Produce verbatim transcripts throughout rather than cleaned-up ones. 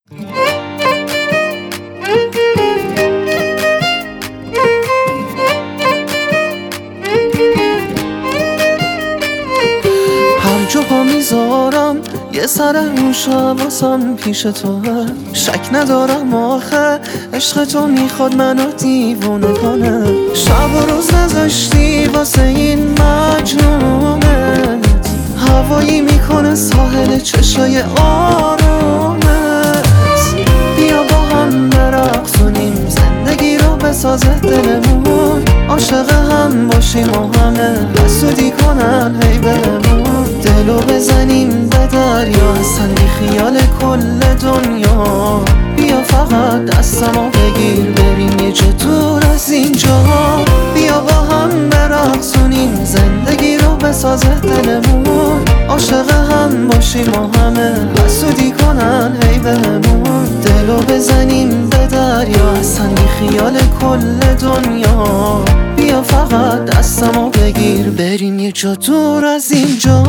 هر جا پا میذارم یه سر روش حواسم پیش توه. شک ندارم آخه عشق تو میخواد منو دیوونه کنه. شب و روز نذاشتی واسه این مجنونت، هوایی میکنه ساحل چشای آرومت. بیا با هم برقصونیم زندگی رو بسازه دلمون، عاشق هم باشیم و همه حسودی کنن هی بهمون. دلو بزنیم به دریا اصلا بی خیال کل دنیا. بیا فقط دستمو بگیر بریم یه جا دور از اینجا. بیا با هم برقصونیم زندگی رو بسازه دلمون، عاشق هم باشیم و همه حسودی کنن هی بهمون. دلو بزنیم به دریا اصلا بی خیال کل دنیا. بیا فقط دستمو بگیر بریم یه جا دور از اینجا.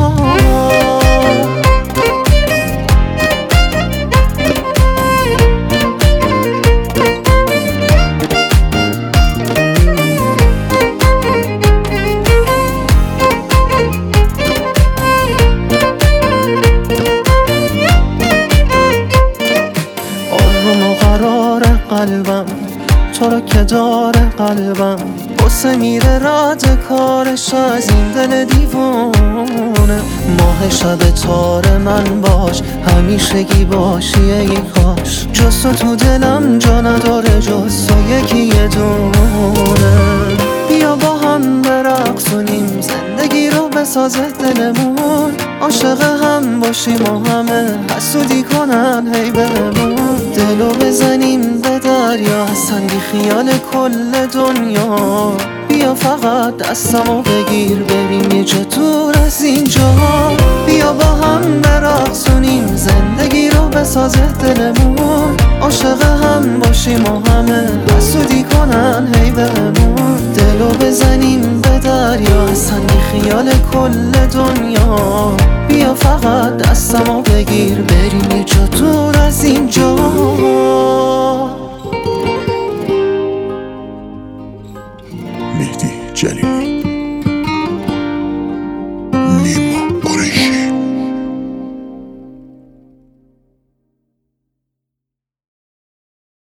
آروم و قرار قلبم تو رو که داره قلبم، بسه میره رد کارش از این دل دیوونه. ماه شب تار من باش همیشگی باشی ای کاش. جز تو تو دلم جا نداره جز تو یکی یه دونه. بیا با هم برقصونیم زندگی رو بسازه دلمون، عاشق هم باشیم و همه حسودی کنن هی بهمون. دلو بزنیم به دریا اصلا بی خیال کل دنیا. بیا فقط دستمو بگیر بریم یه جا دور از اینجا. بیا با هم برقصونیم زندگی رو بسازه دلمون، عاشق هم باشیم و همه حسودی کنن هی بهمون. دلو بزنیم به دریا اصلا بی خیال کل دنیا. بیا فقط دستمو بگیر بریم یه جا دور از اینجا. مهدی جلیلی.